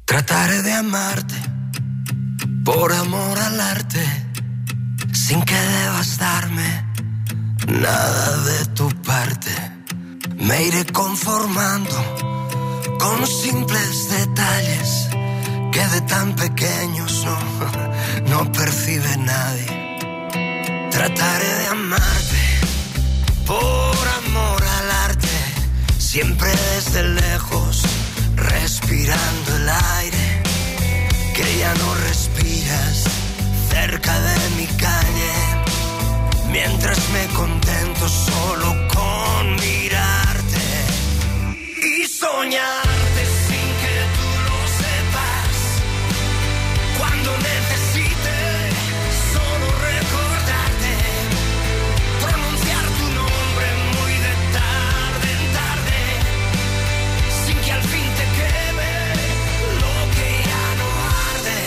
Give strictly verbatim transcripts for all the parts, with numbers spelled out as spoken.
Trataré de amarte por amor al arte, sin que debas darme nada de tu parte. Me iré conformando con simples detalles que de tan pequeños no, no percibe nadie. Trataré de amarte por amor al arte, siempre desde lejos, respirando el aire que ya no respiras cerca de mi calle, mientras me contento solo con mirarte y soñarte sin que tú lo sepas. Cuando necesite solo recordarte, pronunciar tu nombre muy de tarde en tarde, sin que al fin te queme lo que ya no arde.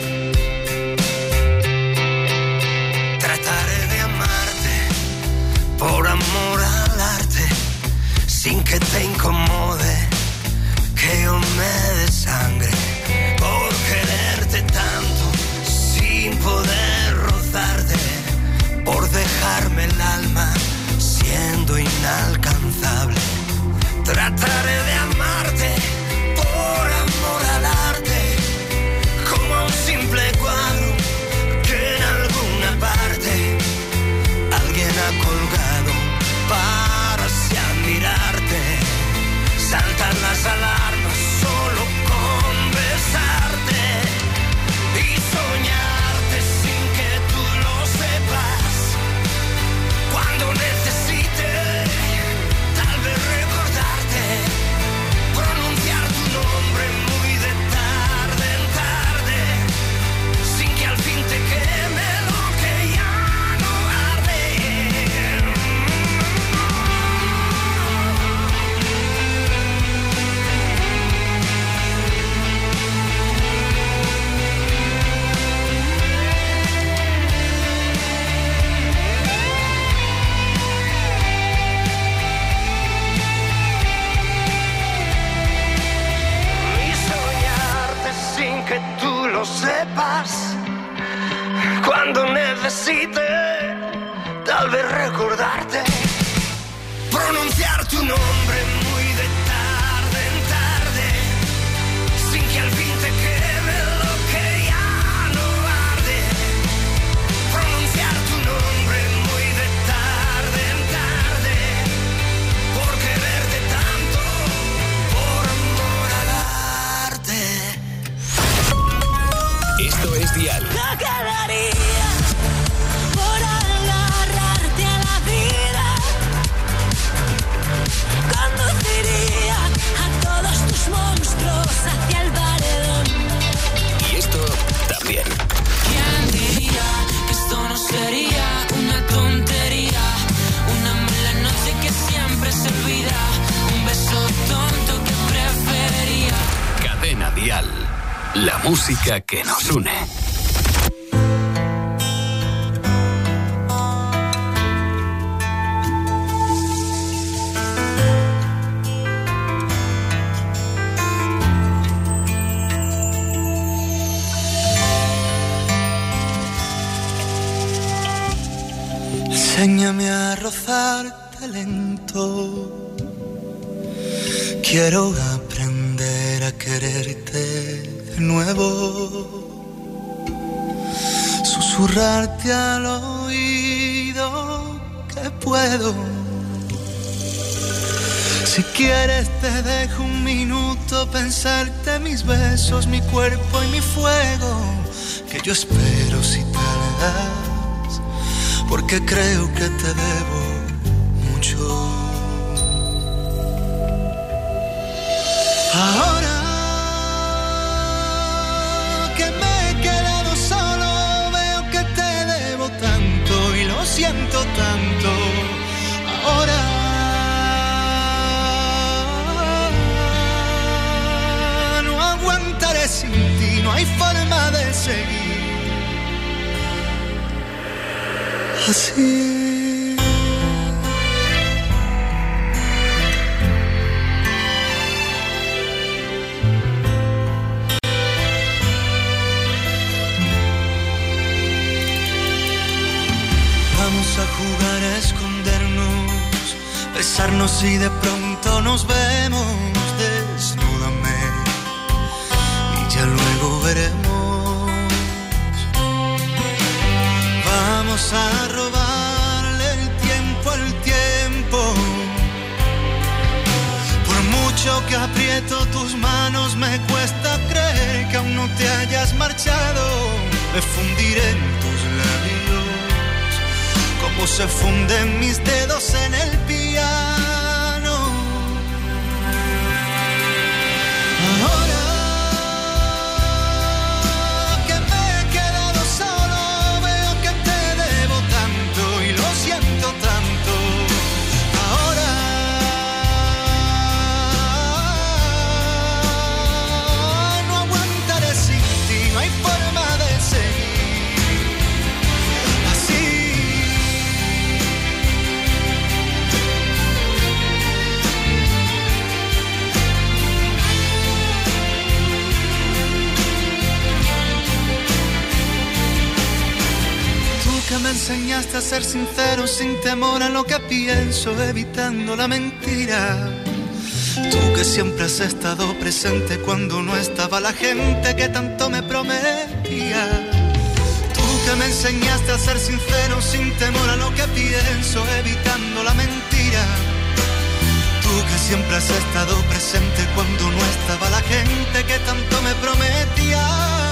Trataré de amarte por amor al arte, sin que te incomode que yo me desangre por quererte tanto, sin poder rozarte, por dejarme el alma siendo inalcanzable. Trataré de amarte por amor al arte, como a un simple cuadro que en alguna parte alguien ha colgado para así admirarte. Saltan las alarmas solo con besarte y soñarte sin que tú lo sepas. Cuando necesite tal vez recordarte, pronunciar tu nombre muy de tarde en tarde, sin que al fin te queme lo que ya no arde. Y soñarte sin que tú lo sepas. Cuando necesite tal vez recordarte, pronunciar tu nombre muy de tarde en tarde, sin que al fin te queme lo que ya no arde. Pronunciar tu nombre muy de tarde en tarde, por quererte tanto, por amor al arte. Esto es Dial. No quedaría por agarrarte a la vida. Conduciría a todos tus monstruos hacia el paredón. Y esto también. ¿Quién diría que esto no sería una tontería? Una mala noche que siempre se olvida. Un beso tonto que prefería. Cadena Dial. La música que nos une. Enséñame a rozarte lento. Quiero aprender a quererte de nuevo. Susurrarte al oído que puedo. Si quieres te dejo un minuto pensarte mis besos, mi cuerpo y mi fuego. Que yo espero si tardas, porque creo que te debo mucho. Ahora que me he quedado solo, veo que te debo tanto y lo siento tanto. Ahora no aguantaré sin ti, no hay forma de seguir así. jugar a escondernos, besarnos y de pronto nos vemos. Desnúdame y ya luego veremos. Vamos a robarle el tiempo al tiempo. Por mucho que aprieto tus manos, me cuesta creer que aún no te hayas marchado. Me fundiré en tus labios, como se funden mis dedos en el piano. Ahora que me he quedado solo, veo que te debo tanto y lo siento tanto. Ahora no aguantaré sin ti, no hay forma de seguir así. Que me enseñaste a ser sincero sin temor a lo que pienso, evitando la mentira. Tú que siempre has estado presente cuando no estaba la gente que tanto me prometía. Tú que me enseñaste a ser sincero sin temor a lo que pienso, evitando la mentira. Tú que siempre has estado presente cuando no estaba la gente que tanto me prometía.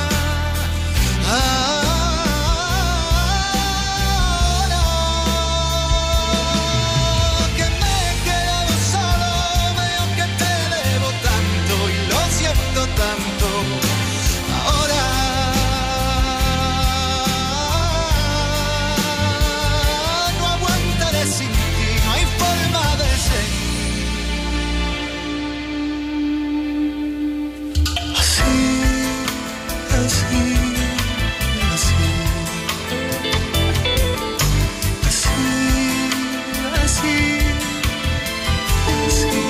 Ah, tanto. Ahora no aguantaré sin ti, no hay forma de seguir así, así, así, así, así, así.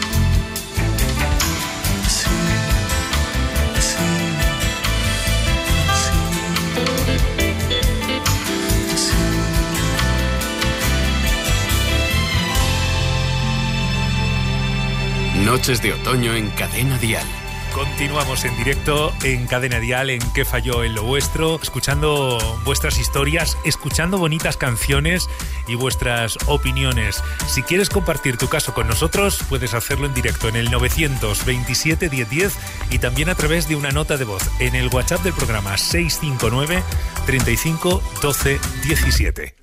Noches de otoño en Cadena Dial. Continuamos en directo en Cadena Dial, en ¿Qué falló en lo vuestro? Escuchando vuestras historias, escuchando bonitas canciones y vuestras opiniones. Si quieres compartir tu caso con nosotros, puedes hacerlo en directo en el novecientos veintisiete diez diez y también a través de una nota de voz en el WhatsApp del programa seis cinco nueve, treinta y cinco, doce, diecisiete.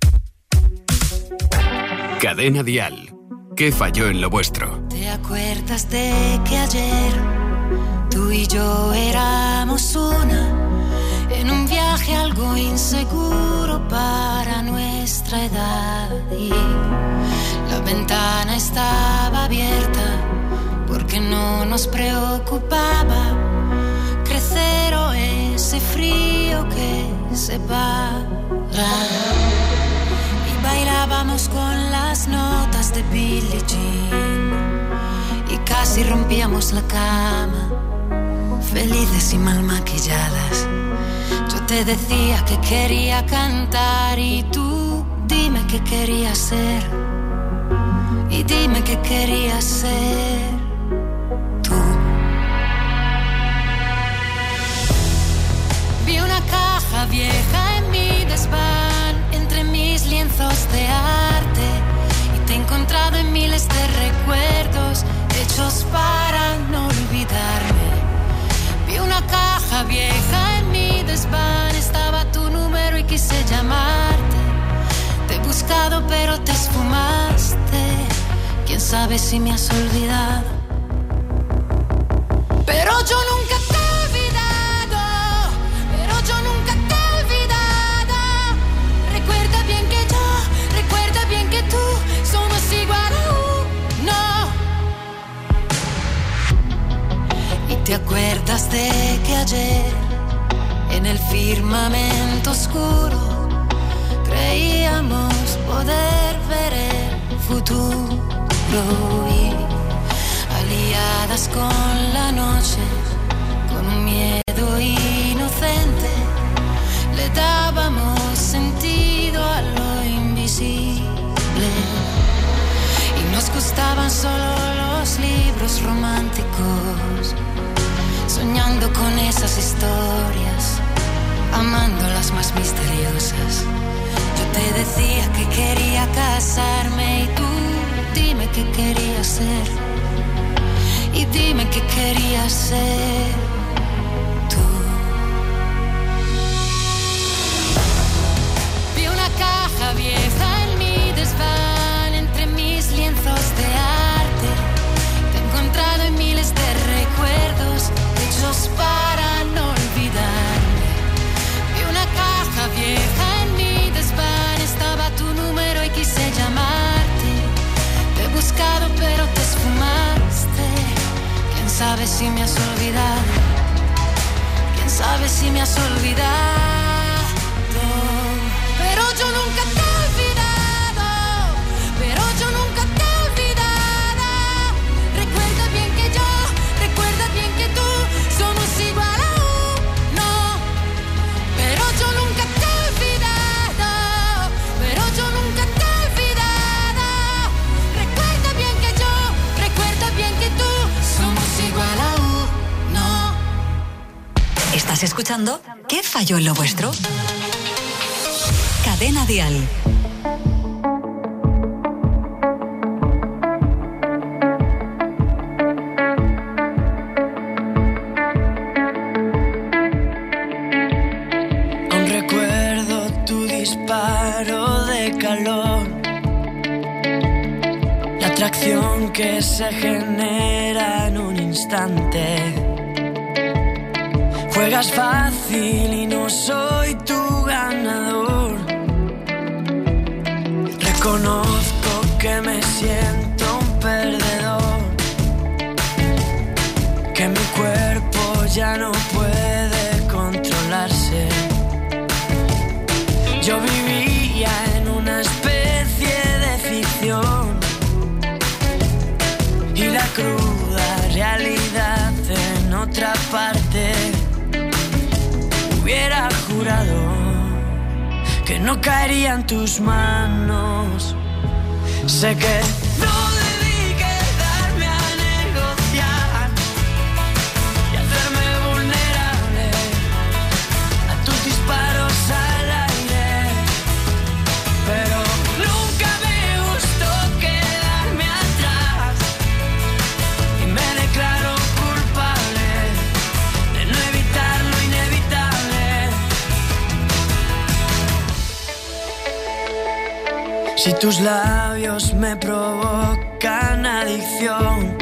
Cadena Dial. ¿Qué falló en lo vuestro? ¿Te acuerdas de que ayer tú y yo éramos una, en un viaje algo inseguro para nuestra edad? Y la ventana estaba abierta porque no nos preocupaba crecer o ese frío que se va. Bailábamos con las notas de Billie Jean y casi rompíamos la cama, felices y mal maquilladas. Yo te decía que quería cantar y tú dime qué querías ser, y dime qué querías ser tú. Vi una caja vieja en mi desván, entre mis lienzos de arte, y te he encontrado en miles de recuerdos hechos para no olvidarme. Vi una caja vieja en mi desván, estaba tu número y quise llamarte. Te he buscado pero te esfumaste, quién sabe si me has olvidado. Pero yo nunca te he olvidado, pero yo nunca te he olvidado. Recuerda bien que yo, recuerda bien que tú somos igual a uno. Y te acuerdas de que ayer en el firmamento oscuro creíamos poder ver el futuro, y aliadas con la noche, con un miedo inocente, le dábamos sentido a lo invisible. soñando con esas historias, amando las más misteriosas. Yo te decía que quería casarme y tú dime qué querías ser. Y dime qué querías ser tú. Vi una caja vieja en mi desván, entre mis lienzos de arte. Te he encontrado en miles de recuerdos hechos para no olvidarme. Vi una caja vieja en mi desván, estaba tu número y quise llamarte. Te he buscado pero te esfumaste. ¿Quién sabe si me has olvidado? ¿Quién sabe si me has olvidado? Pero yo nunca te he olvidado. Pero yo nunca te he olvidado. Recuerda bien que yo, recuerda bien que tú somos igual a uno. Pero yo nunca te he olvidado. Pero yo nunca te he olvidado. Recuerda bien que yo, recuerda bien que tú somos igual a uno. ¿Estás escuchando? ¿Qué falló en lo vuestro? Cadena Dial. Aún recuerdo tu disparo de calor, la atracción que se genera en un instante. Juegas fácil y no soy tu ganador. Reconozco que me siento un perdedor, que mi cuerpo ya no puede controlarse. Yo vivía en una especie de ficción y la cruda realidad en otra parte. Hubiera jurado que no caería en tus manos. Sé que no debí quedarme a negociar y hacerme vulnerable a tus disparos al aire, pero nunca me gustó quedarme atrás y me declaro culpable de no evitar lo inevitable. Si tus labios me provocan adicción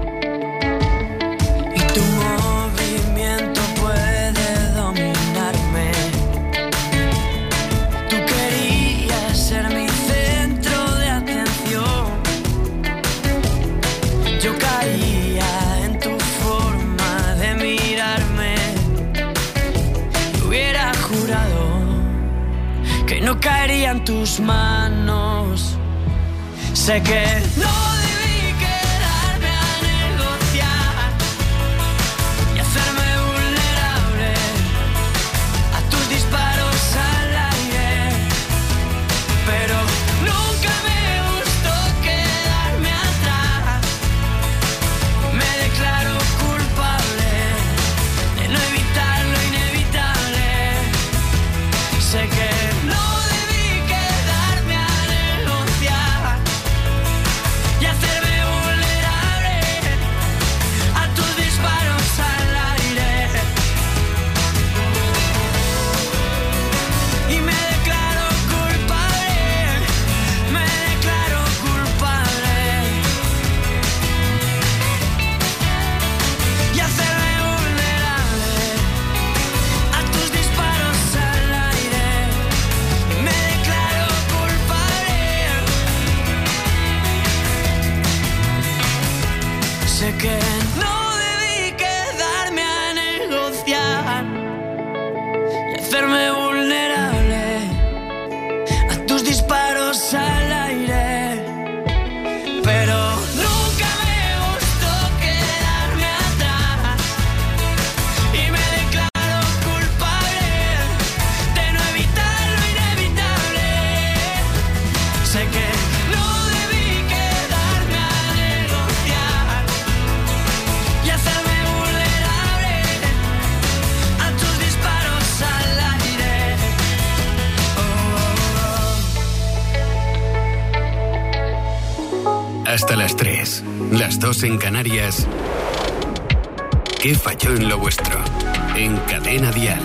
y tu movimiento puede dominarme, tú querías ser mi centro de atención. Yo caía en tu forma de mirarme y hubiera jurado que no caería en tus manos. Sé que no debí quedarme a negociar y hacerme vulnerable a tus disparos al aire, pero nunca me gustó quedarme atrás. Me declaro culpable de no evitar lo inevitable. Sé que no debí quedarme a negociar y hasta las tres, las dos en Canarias. ¿Qué falló en lo vuestro? En Cadena Dial.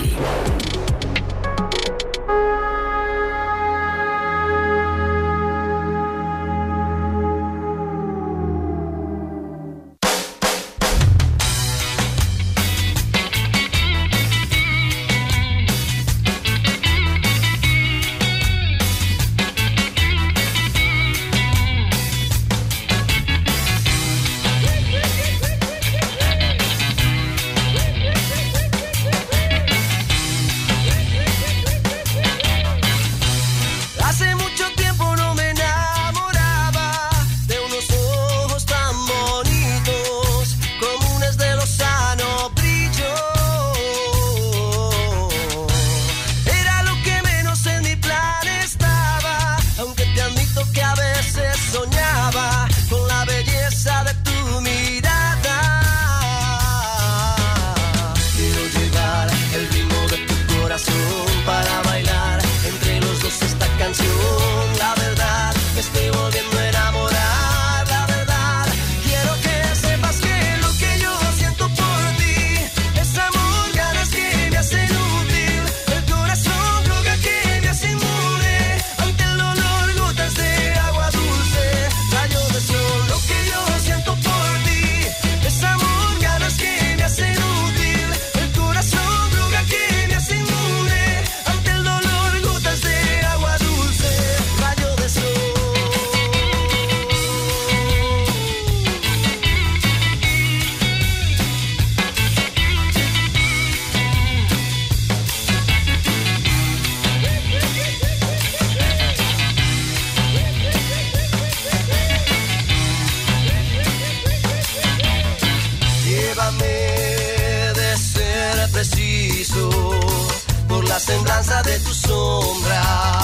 semblanza de tu sombra.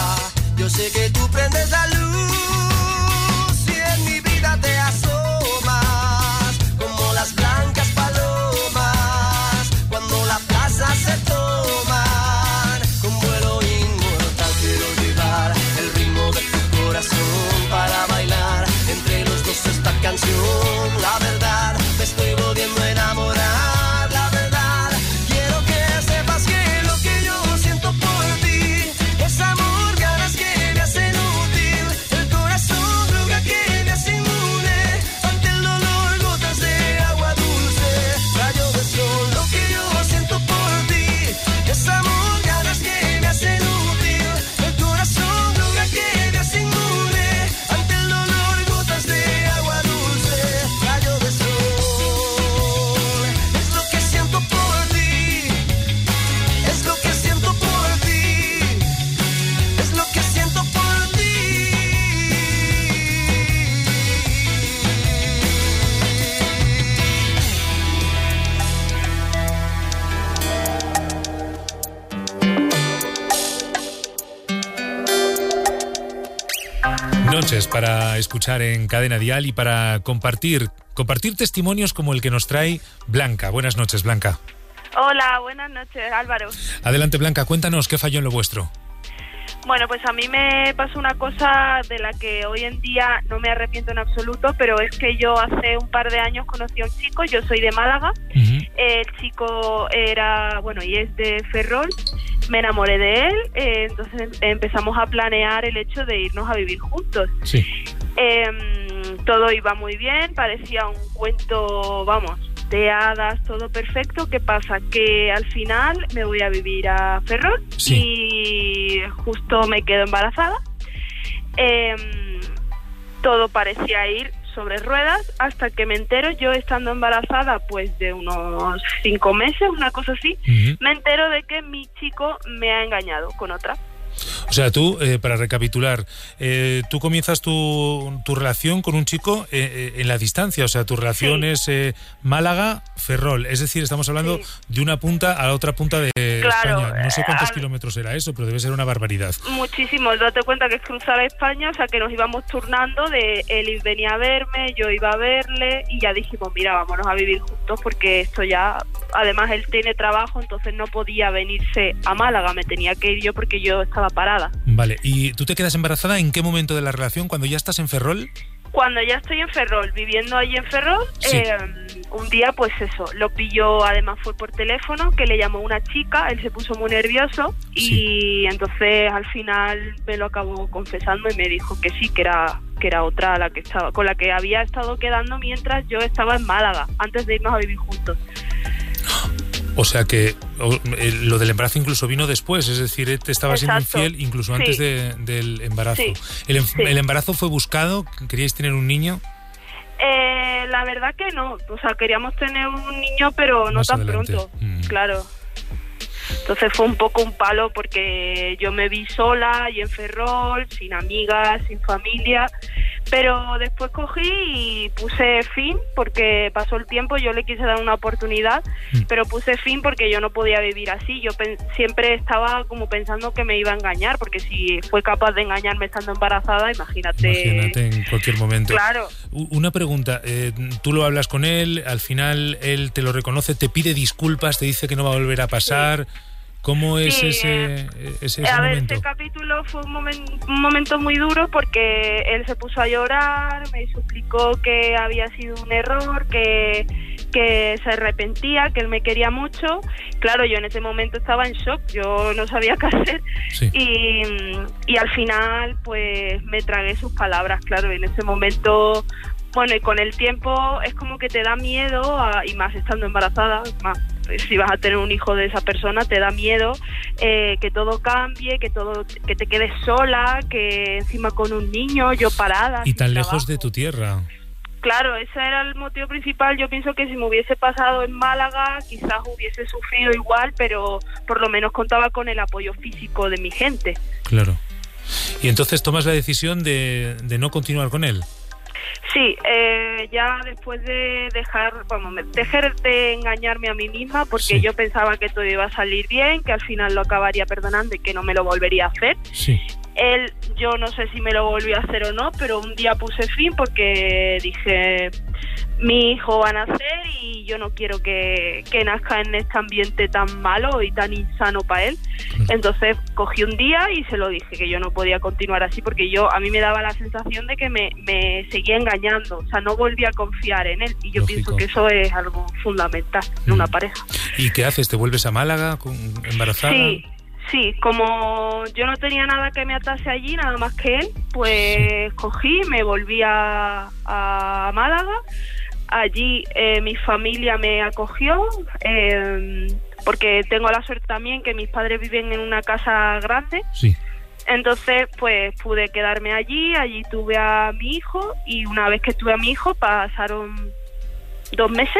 Yo sé que tú prendes la luz y en mi vida te asomas como las blancas palomas cuando la plaza se toman con vuelo inmortal. Quiero llevar el ritmo de tu corazón para bailar entre los dos esta canción. La verdad, me estoy volviendo a enamorar. Noches para escuchar en Cadena Dial y para compartir compartir testimonios como el que nos trae Blanca. Buenas noches, Blanca. Hola, buenas noches, Álvaro. Adelante, Blanca, cuéntanos qué falló en lo vuestro. Bueno, pues a mí me pasó una cosa de la que hoy en día no me arrepiento en absoluto, pero es que yo hace un par de años conocí a un chico, yo soy de Málaga, uh-huh. El chico era, bueno, y es de Ferrol, me enamoré de él, eh, entonces empezamos a planear el hecho de irnos a vivir juntos. Sí. Eh, todo iba muy bien, parecía un cuento, vamos, de hadas, todo perfecto. ¿Qué pasa? Que al final me voy a vivir a Ferrol, sí. Y justo me quedo embarazada. Eh, todo parecía ir sobre ruedas hasta que me entero, yo estando embarazada pues de unos cinco meses, una cosa así, uh-huh. Me entero de que mi chico me ha engañado con otra. O sea, tú, eh, para recapitular, eh, tú comienzas tu, tu relación con un chico eh, en la distancia, o sea, tu relación sí. es eh, Málaga-Ferrol, es decir, estamos hablando sí. de una punta a la otra punta de claro, España. No sé cuántos al... kilómetros era eso, pero debe ser una barbaridad. Muchísimo, date cuenta que es cruzar España, o sea, que nos íbamos turnando, de él venía a verme, yo iba a verle, y ya dijimos, mira, vámonos a vivir juntos, porque esto ya, además él tiene trabajo, entonces no podía venirse a Málaga, me tenía que ir yo porque yo estaba parada. Vale, ¿y tú te quedas embarazada en qué momento de la relación? ¿Cuando ya estás en Ferrol? Cuando ya estoy en Ferrol, viviendo allí en Ferrol, Sí. eh, un día pues eso, lo pilló, además fue por teléfono, que le llamó una chica, él se puso muy nervioso y Sí. entonces al final me lo acabó confesando y me dijo que sí, que era que era otra la que estaba, con la que había estado quedando mientras yo estaba en Málaga, antes de irnos a vivir juntos. O sea que o, eh, lo del embarazo incluso vino después, es decir, él te estaba siendo Exacto. infiel incluso Sí. antes de, del embarazo. Sí. El, em- Sí. ¿El embarazo fue buscado? ¿Queríais tener un niño? Eh, la verdad que no, o sea, queríamos tener un niño, pero no Más tan adelante. pronto, Mm. claro. Entonces fue un poco un palo porque yo me vi sola y en Ferrol, sin amigas, sin familia, pero después cogí y puse fin porque pasó el tiempo, yo le quise dar una oportunidad, Mm. pero puse fin porque yo no podía vivir así, yo pen- siempre estaba como pensando que me iba a engañar, porque si fue capaz de engañarme estando embarazada, imagínate. Imagínate en cualquier momento. Claro. U- Una pregunta, eh, tú lo hablas con él, al final él te lo reconoce, te pide disculpas, te dice que no va a volver a pasar. ¿Cómo es Sí, ese, eh, ese, ese a ver, momento? este capítulo fue un, momen- un momento muy duro porque él se puso a llorar, me suplicó que había sido un error, que, que se arrepentía, que él me quería mucho. Claro, yo en ese momento estaba en shock, yo no sabía qué hacer. Sí. Y, y al final, pues me tragué sus palabras, claro, en ese momento. Bueno, y con el tiempo es como que te da miedo, a- y más estando embarazada, más si vas a tener un hijo de esa persona, te da miedo eh, que todo cambie, que todo que te quedes sola, que encima con un niño, yo parada. Y sin tan lejos trabajo. de tu tierra. Claro, ese era el motivo principal. Yo pienso que si me hubiese pasado en Málaga, quizás hubiese sufrido igual, pero por lo menos contaba con el apoyo físico de mi gente. Claro. Y entonces tomas la decisión de, de no continuar con él. Sí, eh, ya después de dejar, vamos, me- dejar de engañarme a mí misma, porque Sí. yo pensaba que todo iba a salir bien, que al final lo acabaría perdonando y que no me lo volvería a hacer. Sí. Él, yo no sé si me lo volvió a hacer o no, pero un día puse fin porque dije, mi hijo va a nacer y yo no quiero que, que nazca en este ambiente tan malo y tan insano para él. Entonces cogí un día y se lo dije, que yo no podía continuar así porque yo a mí me daba la sensación de que me, me seguía engañando, o sea, no volvía a confiar en él y yo Lógico. pienso que eso es algo fundamental en una pareja. ¿Y qué haces? ¿Te vuelves a Málaga con, embarazada? Sí, sí, como yo no tenía nada que me atase allí, nada más que él, pues cogí, me volví a, a Málaga. Allí eh, mi familia me acogió, eh, porque tengo la suerte también que mis padres viven en una casa grande. Sí. Entonces, pues pude quedarme allí, allí tuve a mi hijo y una vez que tuve a mi hijo pasaron dos meses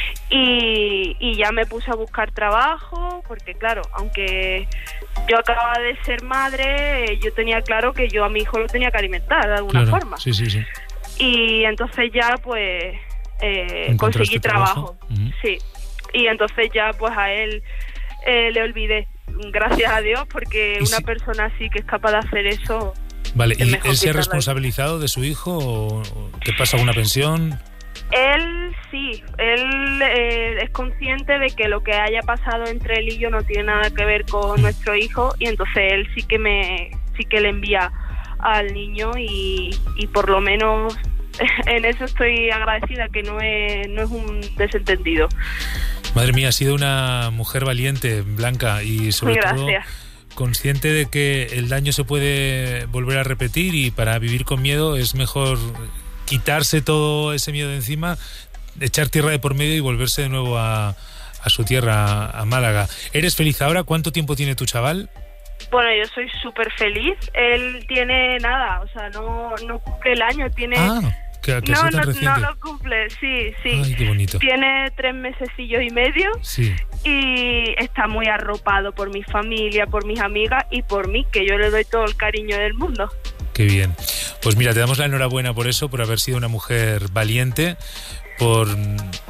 y, y ya me puse a buscar trabajo porque claro, aunque yo acababa de ser madre, eh, yo tenía claro que yo a mi hijo lo tenía que alimentar de alguna Claro. forma. Sí, sí, sí. Y entonces ya pues eh, ¿Encontraste conseguí trabajo? trabajo, Ujú. sí. Y entonces ya pues a él eh, le olvidé, gracias a Dios, porque ¿Y una si- persona así que es capaz de hacer eso. Vale, es ¿y mejor él se ha quitarla. responsabilizado de su hijo o o te pasa alguna pensión? Él sí, él eh, es consciente de que lo que haya pasado entre él y yo no tiene nada que ver con nuestro hijo y entonces él sí que me sí que le envía al niño y, y por lo menos en eso estoy agradecida, que no es, no es un desentendido. Madre mía, has sido una mujer valiente, Blanca, y sobre todo Gracias. consciente de que el daño se puede volver a repetir y para vivir con miedo es mejor quitarse todo ese miedo de encima, echar tierra de por medio y volverse de nuevo a, a su tierra, a Málaga. ¿Eres feliz ahora? ¿Cuánto tiempo tiene tu chaval? Bueno, yo soy súper feliz. Él tiene nada, o sea, no, no cumple el año, tiene... Ah, que, que ha no, sido tan no, no reciente. lo cumple, sí, sí. Ay, qué bonito. Tiene tres mesecillos y medio. Sí. Y está muy arropado por mi familia, por mis amigas y por mí, que yo le doy todo el cariño del mundo. Qué bien. Pues mira, te damos la enhorabuena por eso, por haber sido una mujer valiente, por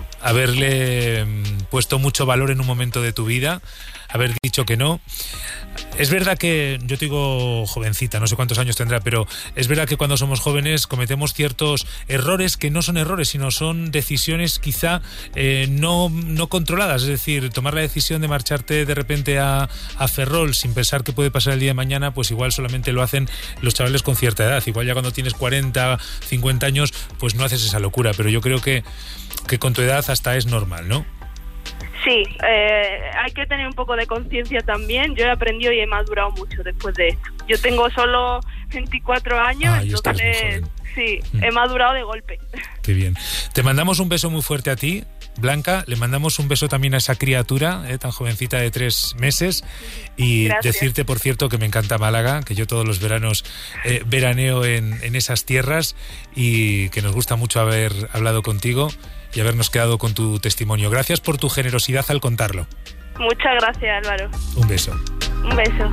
haberle puesto mucho valor en un momento de tu vida, haber dicho que no, Es verdad que, yo te digo jovencita, no sé cuántos años tendrá, pero es verdad que cuando somos jóvenes cometemos ciertos errores que no son errores, sino son decisiones quizá eh, no, no controladas. Es decir, tomar la decisión de marcharte de repente a, a Ferrol sin pensar que puede pasar el día de mañana, pues igual solamente lo hacen los chavales con cierta edad. Igual ya cuando tienes cuarenta, cincuenta años, pues no haces esa locura, pero yo creo que, que con tu edad hasta es normal, ¿no? Sí, eh, hay que tener un poco de conciencia también. Yo he aprendido y he madurado mucho después de esto. Yo tengo solo veinticuatro años, ah, entonces sí, mm. he madurado de golpe. Qué bien. Te mandamos un beso muy fuerte a ti, Blanca. Le mandamos un beso también a esa criatura eh, tan jovencita de tres meses. Y Gracias. Decirte, por cierto, que me encanta Málaga, que yo todos los veranos eh, veraneo en, en esas tierras y que nos gusta mucho haber hablado contigo y habernos quedado con tu testimonio. Gracias por tu generosidad al contarlo. Muchas gracias, Álvaro. Un beso. Un beso.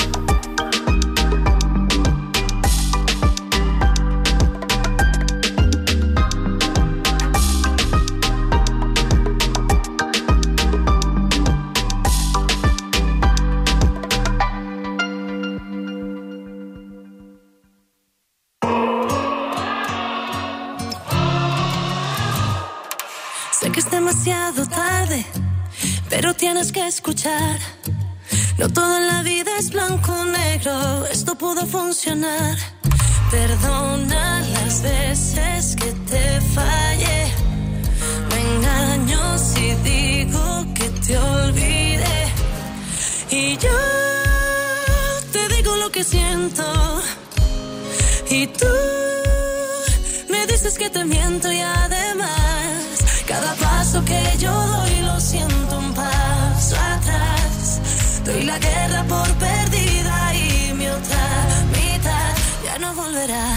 Sé que es demasiado tarde, pero tienes que escuchar. No todo en la vida es blanco o negro, esto pudo funcionar. Perdona las veces que te fallé. Me engaño si digo que te olvidé. Y yo te digo lo que siento. Y tú me dices que te miento y además cada paso que yo doy lo siento un paso atrás. Doy la guerra por perdida y mi otra mitad ya no volverá.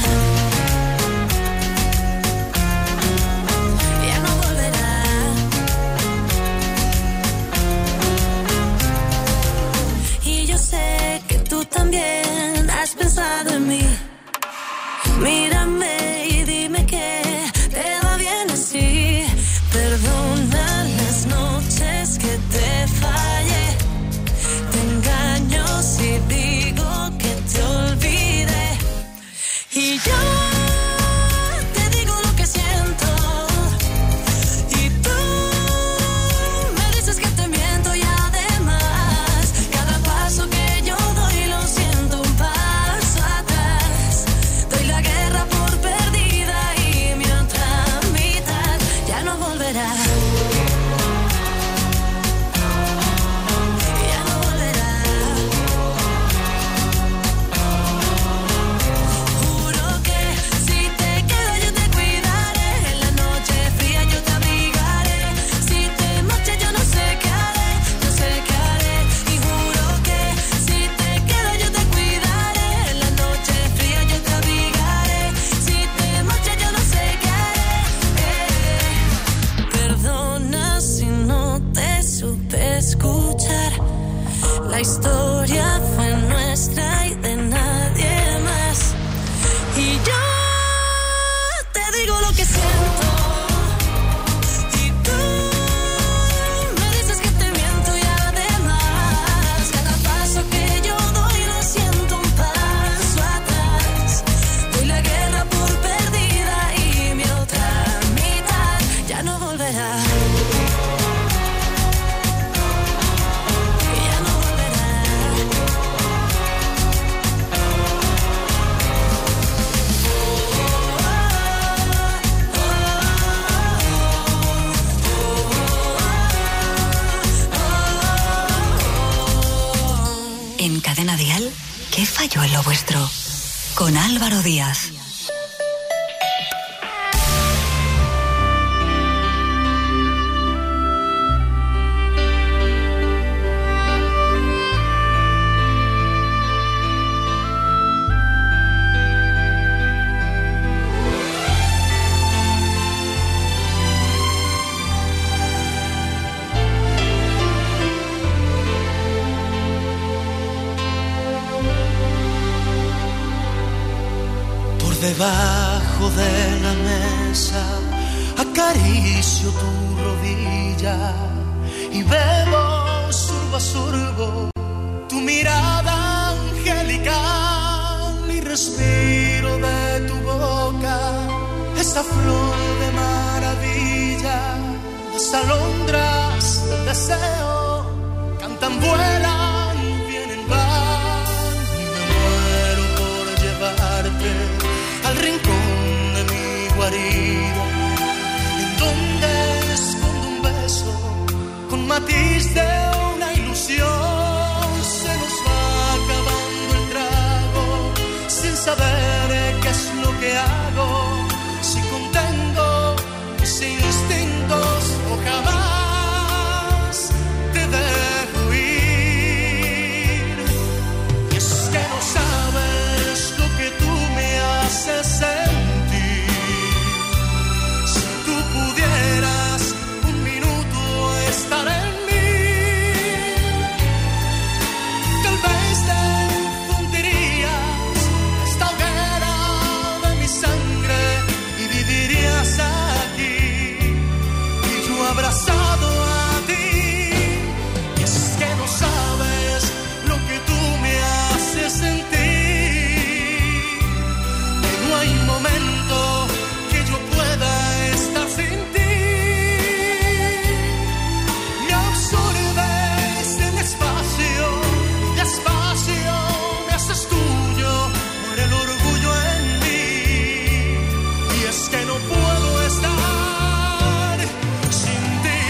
Ya no volverá. Y yo sé que tú también has pensado en mí. Mírame y dime que te va bien así. Perdona las noches que te fallé. Te engaño si digo que te olvidé. Y yo te digo lo que siento. Y tú me dices que te miento y además cada paso que yo doy lo siento un paso atrás. Doy la guerra por perdida y mi otra mitad ya no volverá. Ya no volverá. Juro que si te quedas yo te cuidaré. En la noche fría yo te abrigaré. Si te marchas yo no sé qué haré, no sé qué haré. Y juro que si te quedas yo te cuidaré. En la noche fría yo te abrigaré. Si te marchas yo no sé qué haré. Perdona si no te supe escuchar. La historia fue nuestra y de nadie más. Y yo te digo lo que siento. Y tú me dices que te miento y además cada paso que yo doy lo siento un paso atrás. Doy la guerra por perdida y mi otra mitad ya no volverá. Ya no volverá. En Cadena Dial, ¿qué falló en lo vuestro? Con Álvaro Díaz. Debajo de la mesa acaricio tu rodilla y bebo sorbo a sorbo tu mirada. esa flor de maravilla, las alondras del deseo cantan, vuelan, vienen, van. Me muero por llevarte al rincón de mi guarida, en donde escondo un beso con matiz de una ilusión. Se nos va acabando el trago sin saber qué es lo que hago, si contengo mis instintos o jamás te dejo ir. Y es que no sabes lo que tú me haces sentir. Si tú pudieras un minuto estar en mí, tal vez te fundirías esta hoguera de mi sangre y vivirías aquí y yo abrazado a ti. Y es que no sabes lo que tú me haces sentir, que no hay momento que yo pueda estar sin ti. Me absorbes en espacio, despacio me haces tuyo por el orgullo en mí. Y es que no puedo estar sin ti.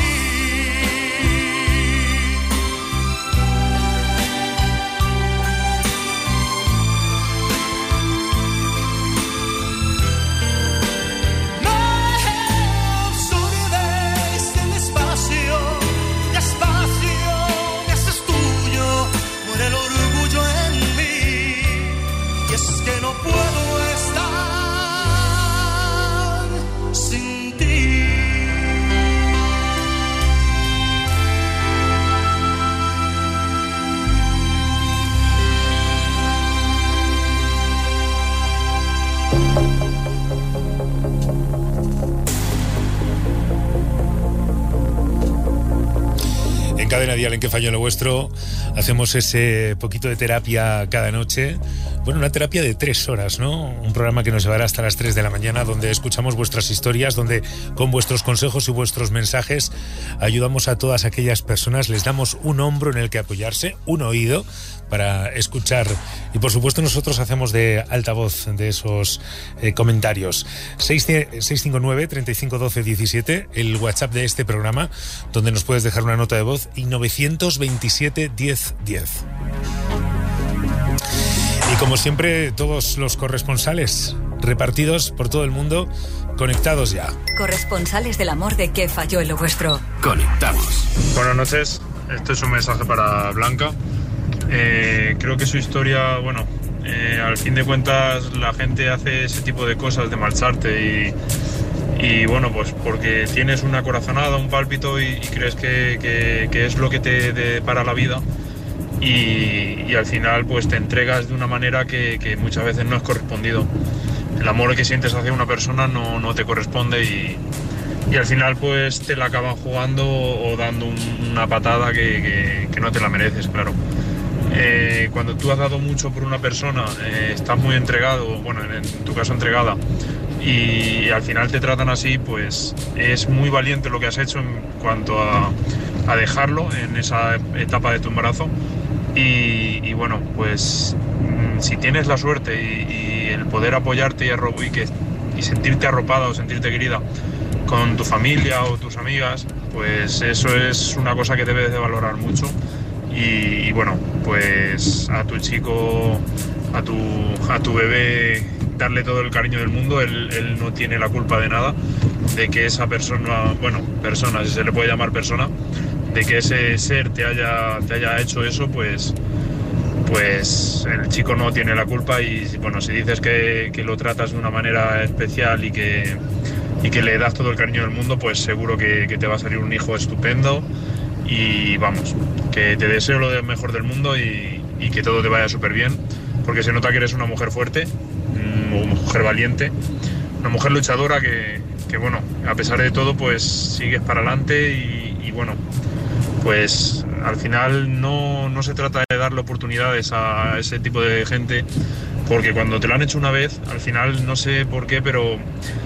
Me absorbes en espacio, despacio me haces tuyo por el orgullo en mí. Y es que no puedo estar sin ti. En Cadena Dial, en Que Falló en lo Vuestro, hacemos ese poquito de terapia cada noche. Bueno, una terapia de tres horas, ¿no? Un programa que nos llevará hasta las tres de la mañana, donde escuchamos vuestras historias, donde con vuestros consejos y vuestros mensajes ayudamos a todas aquellas personas, les damos un hombro en el que apoyarse, un oído para escuchar. Y por supuesto nosotros hacemos de altavoz de esos eh, comentarios. seis cinco nueve, treinta y cinco, doce, diecisiete, el WhatsApp de este programa, donde nos puedes dejar una nota de voz, y novecientos veintisiete, diez, diez. Y como siempre, todos los corresponsales repartidos por todo el mundo, conectados ya. Corresponsales del amor de Que Falló en lo Vuestro. Conectamos. Buenas noches, este es un mensaje para Blanca. Eh, creo que su historia, bueno, eh, al fin de cuentas la gente hace ese tipo de cosas, de marcharte y, y bueno, pues porque tienes una corazonada, un pálpito y, y crees que, que, que es lo que te depara la vida. Y, y al final pues te entregas de una manera que, que muchas veces no es correspondido. El amor que sientes hacia una persona no, no te corresponde y, y al final pues te la acaban jugando o dando un, una patada que, que, que no te la mereces, claro. Eh, cuando tú has dado mucho por una persona, eh, estás muy entregado, bueno, en, en tu caso entregada, y al final te tratan así, pues es muy valiente lo que has hecho en cuanto a, a dejarlo en esa etapa de tu embarazo. Y, y bueno, pues si tienes la suerte y, y el poder apoyarte y, arro- y, que, y sentirte arropada o sentirte querida con tu familia o tus amigas, pues eso es una cosa que debes de valorar mucho. Y, y bueno, pues a tu chico, a tu, a tu bebé, darle todo el cariño del mundo. Él, él no tiene la culpa de nada, de que esa persona, bueno, persona, si se le puede llamar persona, de que ese ser te haya, te haya hecho eso, pues, pues el chico no tiene la culpa. Y bueno, si dices que, que lo tratas de una manera especial y que, y que le das todo el cariño del mundo, pues seguro que, que te va a salir un hijo estupendo. Y vamos, que te deseo lo mejor del mundo y, y que todo te vaya súper bien, porque se nota que eres una mujer fuerte, una mujer valiente, una mujer luchadora que, que bueno, a pesar de todo, pues sigues para adelante y, y bueno, pues al final no, no se trata de darle oportunidades a ese tipo de gente, porque cuando te lo han hecho una vez, al final no sé por qué, pero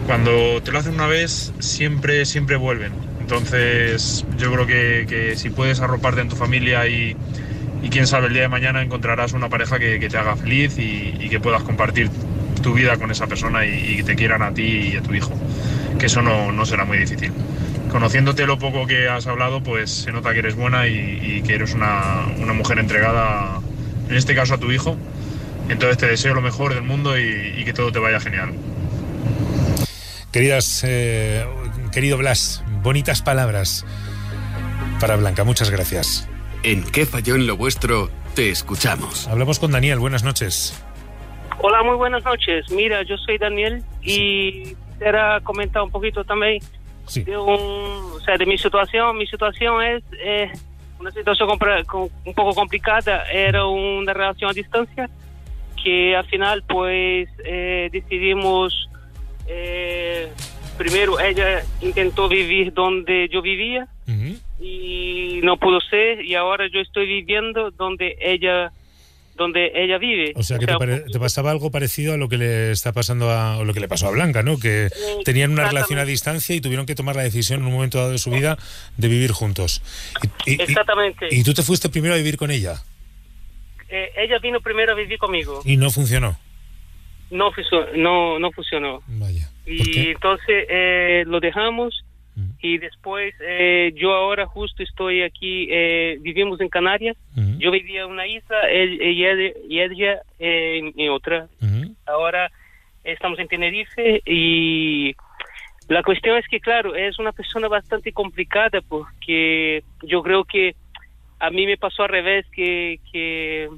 cuando te lo hacen una vez, siempre, siempre vuelven. Entonces, yo creo que, que si puedes arroparte en tu familia y, y quién sabe, el día de mañana encontrarás una pareja que, que te haga feliz y, y que puedas compartir tu vida con esa persona y, y que te quieran a ti y a tu hijo, que eso no, no será muy difícil. Conociéndote lo poco que has hablado, pues se nota que eres buena y, y que eres una, una mujer entregada, en este caso a tu hijo. Entonces te deseo lo mejor del mundo y, y que todo te vaya genial. Queridas, eh, querido Blas, bonitas palabras para Blanca, muchas gracias. En ¿Qué falló en lo vuestro? Te escuchamos. Hablamos con Daniel, buenas noches. Hola, muy buenas noches. Mira, yo soy Daniel y quisiera comentar un poquito también sí. de, un, o sea, de mi situación. Mi situación es eh, una situación compra, con, un poco complicada. Era una relación a distancia que al final pues eh, decidimos, eh, primero ella intentó vivir donde yo vivía uh-huh. y no pudo ser, y ahora yo estoy viviendo donde ella donde ella vive. O sea, que o sea, te, pare- te pasaba algo parecido a lo que le está pasando a, o lo que le pasó a Blanca, ¿no? Que tenían una relación a distancia y tuvieron que tomar la decisión en un momento dado de su vida de vivir juntos. Y, y, Exactamente. Y, y tú te fuiste primero a vivir con ella. Eh, ella vino primero a vivir conmigo. Y no funcionó. No, no, no funcionó. Vaya. Y entonces eh, lo dejamos. Uh-huh. Y después eh, yo ahora justo estoy aquí, eh, vivimos en Canarias. Uh-huh. Yo vivía en una isla él, y ella, y ella eh, en, en otra. Uh-huh. Ahora estamos en Tenerife y la cuestión es que, claro, es una persona bastante complicada porque yo creo que a mí me pasó al revés, que que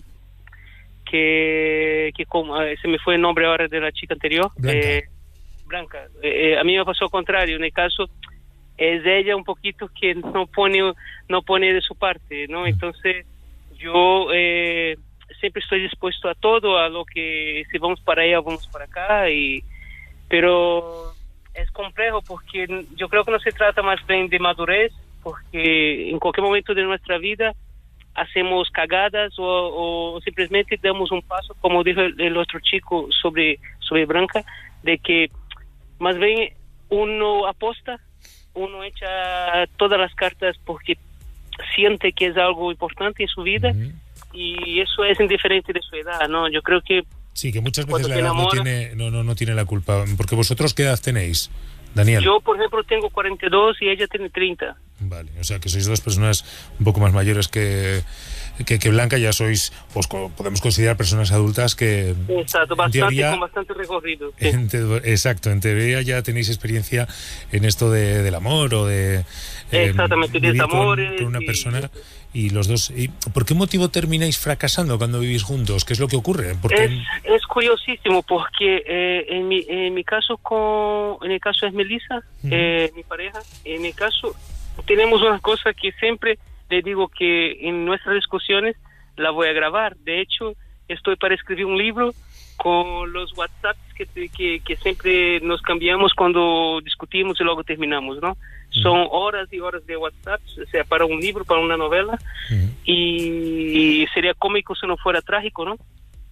que, que como, se me fue el nombre ahora de la chica anterior. Blanca. Eh, Blanca. Eh, a mí me pasó al contrario. En el caso es ella un poquito que no pone no pone de su parte, ¿no? Entonces yo eh, siempre estoy dispuesto a todo, a lo que si vamos para allá vamos para acá, y pero es complejo porque yo creo que no se trata más bien de madurez, porque en cualquier momento de nuestra vida hacemos cagadas o, o simplemente damos un paso, como dijo el, el otro chico sobre sobre Blanca, de que más bien uno aposta, uno echa todas las cartas porque siente que es algo importante en su vida. Uh-huh. Y eso es indiferente de su edad, ¿no? Yo creo que sí, que muchas veces la edad enamora, no tiene no, no, no tiene la culpa, porque vosotros ¿qué edad tenéis, Daniel? Yo, por ejemplo, tengo cuarenta y dos y ella tiene treinta. Vale, o sea que sois dos personas un poco más mayores que, que, que Blanca, ya sois, os podemos considerar personas adultas que... Exacto, bastante, teoría, con bastante recorrido. Sí. En te, exacto, en teoría ya tenéis experiencia en esto de, del amor o de... Exactamente, eh, de amores. Con, con una y, persona y los dos... Y, ¿por qué motivo termináis fracasando cuando vivís juntos? ¿Qué es lo que ocurre? Porque... Es, es curiosísimo porque eh, en, mi, en mi caso con... En el caso es Melissa, uh-huh. eh, mi pareja, en mi caso... Tenemos una cosa que siempre le digo que en nuestras discusiones la voy a grabar. De hecho, estoy para escribir un libro con los WhatsApps que, que, que siempre nos cambiamos cuando discutimos y luego terminamos, ¿no? Mm. Son horas y horas de WhatsApp, o sea, para un libro, para una novela, mm. y, y sería cómico si no fuera trágico, ¿no?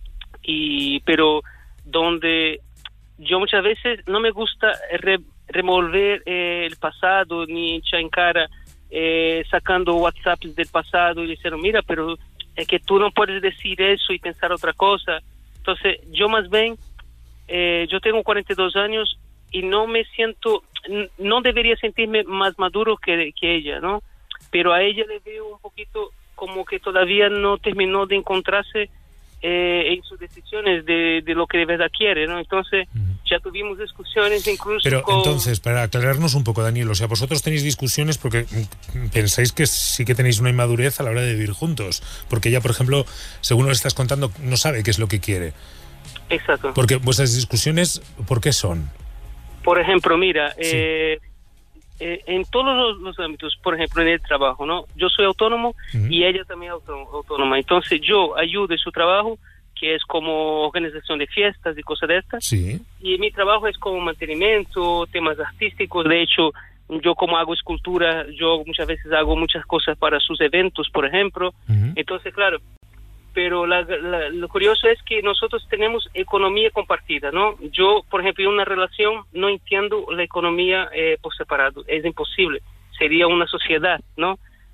Y pero donde yo muchas veces no me gusta re, revolver eh, el pasado ni echar en cara eh, sacando WhatsApps del pasado y diciendo, mira, pero es que tú no puedes decir eso y pensar otra cosa. Entonces yo más bien eh, yo tengo cuarenta y dos años y no me siento, n- no debería sentirme más maduro que, que ella, ¿no? Pero a ella le veo un poquito como que todavía no terminó de encontrarse Eh, en sus decisiones de, de lo que de verdad quiere, ¿no? Entonces uh-huh. ya tuvimos discusiones incluso. Pero con... entonces, para aclararnos un poco, Daniel, o sea, vosotros tenéis discusiones porque pensáis que sí que tenéis una inmadurez a la hora de vivir juntos, porque ella, por ejemplo, según lo estás contando, no sabe qué es lo que quiere. Exacto. Porque vuestras discusiones, ¿por qué son? Por ejemplo, mira, sí. eh, eh, en todos los, los ámbitos, por ejemplo, en el trabajo, ¿no? Yo soy autónomo uh-huh. y ella también es autónoma. Entonces yo ayudo en su trabajo, que es como organización de fiestas y cosas de estas. Sí. Y mi trabajo es como mantenimiento, temas artísticos. De hecho, yo como hago escultura, yo muchas veces hago muchas cosas para sus eventos, por ejemplo. Uh-huh. Entonces, claro, pero la, la, lo curioso es que nosotros tenemos economía compartida, ¿no? Yo, por ejemplo, en una relación no entiendo la economía eh, por separado, es imposible, sería una sociedad, ¿no?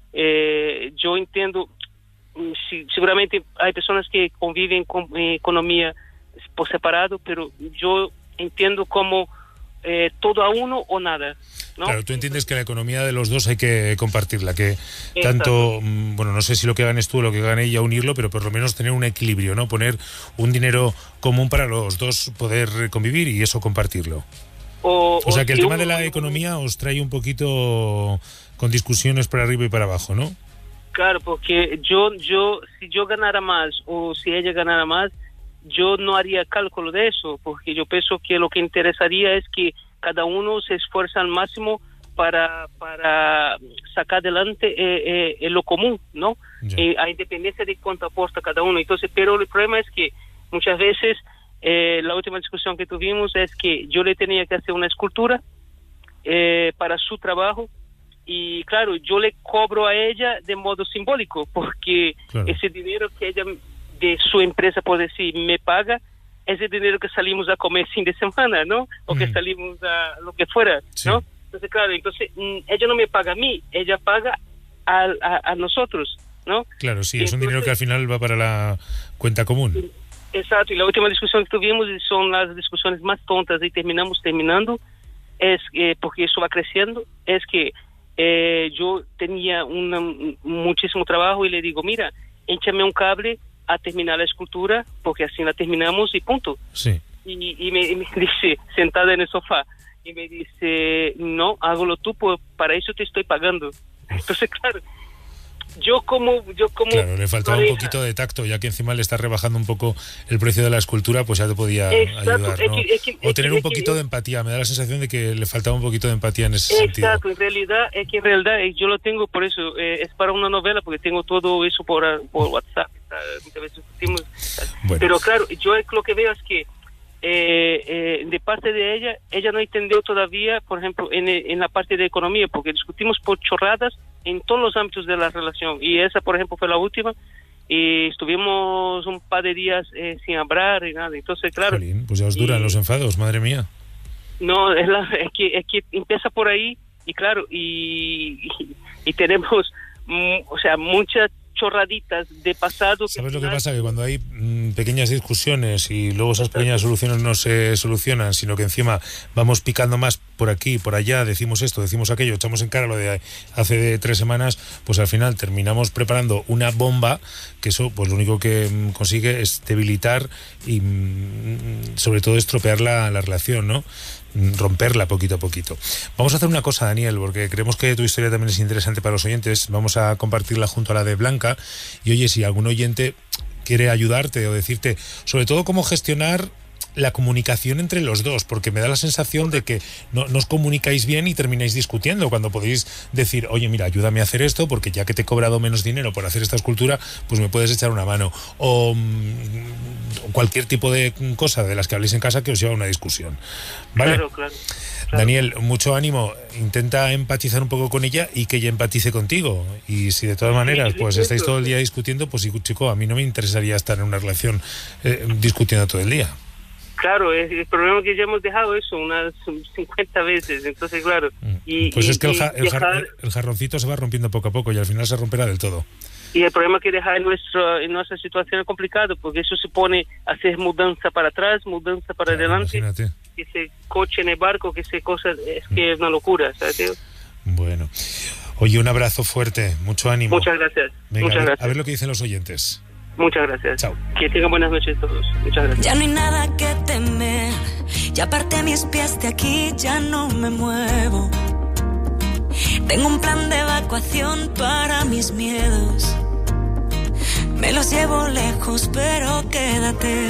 Eh, yo entiendo, si, seguramente hay personas que conviven con eh, economía por separado, pero yo entiendo como eh, todo a uno o nada, ¿no? Claro, tú entiendes que la economía de los dos hay que compartirla, que tanto, mm, bueno, no sé si lo que ganes tú o lo que gane ella unirlo, pero por lo menos tener un equilibrio, ¿no? Poner un dinero común para los dos poder convivir y eso compartirlo. O, o sea que el si tema uno, de la economía os trae un poquito con discusiones para arriba y para abajo, ¿no? Claro, porque yo, yo, si yo ganara más o si ella ganara más, yo no haría cálculo de eso, porque yo pienso que lo que interesaría es que cada uno se esfuerza al máximo para para sacar adelante eh, eh, lo común, ¿no? Eh, a independencia de cuánto aporta cada uno. Entonces, pero el problema es que muchas veces eh, la última discusión que tuvimos es que yo le tenía que hacer una escultura eh, para su trabajo y claro, yo le cobro a ella de modo simbólico, porque claro, ese dinero que ella de su empresa, por decir, me paga, es el dinero que salimos a comer fin de semana, ¿no? O mm. que salimos a lo que fuera, sí, ¿no? Entonces, claro, entonces ella no me paga a mí, ella paga a, a, a nosotros, ¿no? Claro, sí, y es entonces, un dinero que al final va para la cuenta común. Exacto, y la última discusión que tuvimos, y son las discusiones más tontas y terminamos terminando, es eh, porque eso va creciendo, es que eh, yo tenía una, muchísimo trabajo y le digo, mira, échame un cable a terminar la escultura, porque así la terminamos y punto. Sí. Y, y, me, y me dice, sentada en el sofá, y me dice, no, hágalo tú, pues para eso te estoy pagando. Entonces, claro, yo como... yo como Claro, le faltaba pareja, un poquito de tacto, ya que encima le estás rebajando un poco el precio de la escultura, pues ya te podía exacto, ayudar, ¿no? Es que, es que, o tener es un poquito que, de empatía, me da la sensación de que le faltaba un poquito de empatía en ese exacto, sentido. Exacto, en realidad, es que en realidad yo lo tengo por eso, eh, es para una novela, porque tengo todo eso por, por WhatsApp, muchas veces discutimos, bueno. Pero claro, yo lo que veo es que eh, eh, de parte de ella, ella no entendió todavía, por ejemplo, en, en la parte de economía, porque discutimos por chorradas en todos los ámbitos de la relación, y esa, por ejemplo, fue la última, y estuvimos un par de días eh, sin hablar y nada, entonces, claro... Jolín, pues ya os duran y, los enfados, madre mía. No, es, la, es, que, es que empieza por ahí, y claro, y, y, y tenemos, mm, o sea, muchas chorraditas de pasado. ¿Sabes lo que pasa? Que cuando hay mmm, pequeñas discusiones y luego esas pequeñas soluciones no se solucionan, sino que encima vamos picando más por aquí, por allá, decimos esto, decimos aquello, echamos en cara lo de hace de tres semanas, pues al final terminamos preparando una bomba que eso pues lo único que mmm, consigue es debilitar y mmm, sobre todo estropear la, la relación, ¿no? Romperla poquito a poquito. Vamos a hacer una cosa, Daniel, porque creemos que tu historia también es interesante para los oyentes. Vamos a compartirla junto a la de Blanca. Y oye, si algún oyente quiere ayudarte o decirte, sobre todo, cómo gestionar la comunicación entre los dos, porque me da la sensación de que no, no os comunicáis bien y termináis discutiendo, cuando podéis decir, oye, mira, ayúdame a hacer esto, porque ya que te he cobrado menos dinero por hacer esta escultura, pues me puedes echar una mano. O mmm, cualquier tipo de cosa de las que habléis en casa que os lleva a una discusión. ¿Vale? Claro, claro, claro. Daniel, mucho ánimo. Intenta empatizar un poco con ella y que ella empatice contigo. Y si de todas maneras pues estáis todo el día discutiendo, pues chico, a mí no me interesaría estar en una relación eh, discutiendo todo el día. Claro, es el problema que ya hemos dejado eso unas cincuenta veces, entonces claro. Y, pues y, es que el, ja, el, dejar, jar, el jarroncito se va rompiendo poco a poco y al final se romperá del todo. Y el problema que dejar en, nuestro, en nuestra situación es complicado, porque eso supone hacer mudanza para atrás, mudanza para claro, adelante, imagínate. Que se coche en el barco, que se cosa, es que es una locura, ¿sabes? Bueno, oye, un abrazo fuerte, mucho ánimo. Muchas gracias. Venga, Muchas a, ver, gracias. a ver lo que dicen los oyentes. Muchas gracias. Chao. Que tengan buenas noches todos. Muchas gracias. Ya no hay nada que temer. Ya aparté mis pies de aquí, ya no me muevo. Tengo un plan de evacuación para mis miedos. Me los llevo lejos, pero quédate.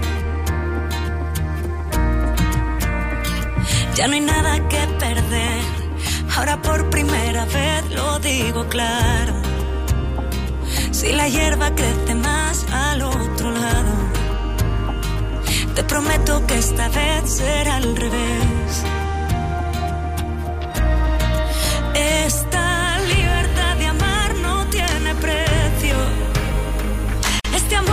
Ya no hay nada que perder. Ahora por primera vez lo digo claro. Si la hierba crece más al otro lado, te prometo que esta vez será al revés. Esta libertad de amar no tiene precio. Este amor